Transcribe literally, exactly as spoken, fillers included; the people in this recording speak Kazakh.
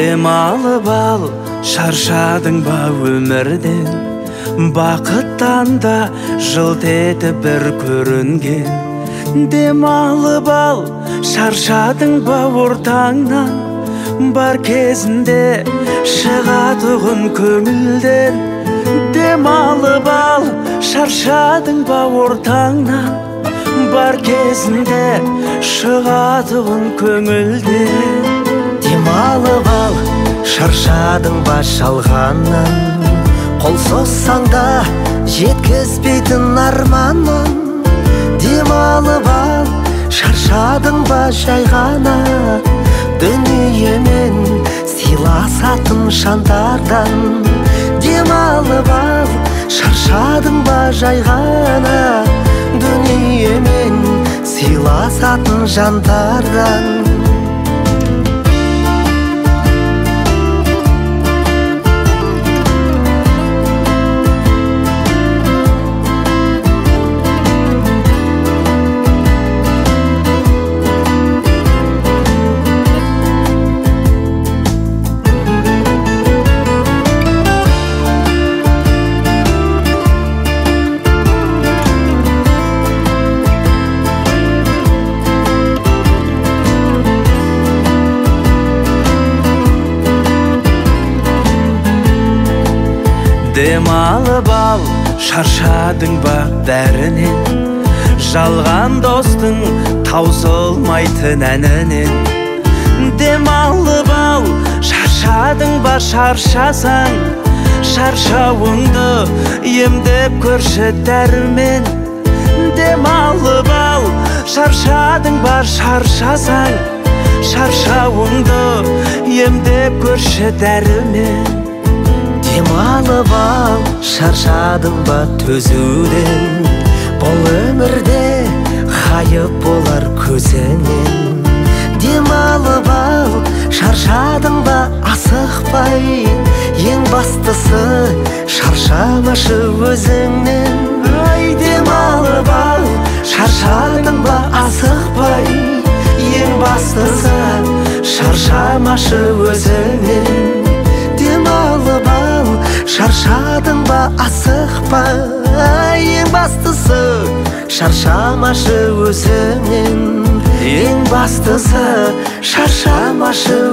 Демалып ал, шаршадың ба өмірден? Бақыттан да жылт етіп бір көрінген. Демалып ал, шаршадың ба ортаңнан? Бар кезінде шығатұғын көңілден. Демалып ал, шаршадың ба ортаңнан? Бар кезінде шығатұғын көңілден. Демалып ал, шаршадың ба шалғаннан? Қол соссаң да жеткізбейтін арманын. Демалып ал, шаршадың ба жай ғана? Дүниемен сыйласатын жандардан. Демалып ал, шаршадың ба жай ғана? Дүниемен сыйласатын жандардан. Демалып ал, шаршадың ба бәрінен? Жалған достың таусылмайтын әнінен. Демалып ал, шаршадың ба шаршасаң? Шаршауыңды емдеп көрші дәрімен. Демалып ал, шаршадың ба шаршасаң? Шаршауыңды емдеп көрші дәрімен. Демалып ал, шаршадың ба төзуден? Бұл өмірде ғайып болар көзіңнен. Демалып ал, шаршадың ба асықпай? Ең бастысы шаршамашы өзіңнен. Ай, демалып ал, шаршадың ба асықпай? Ең бастысы шаршамашы өзіңнен. Демалып ал, шаршадың ба асықпай? Ең бастысы шаршамашы өзіңнен. Ең бастысы шаршамашы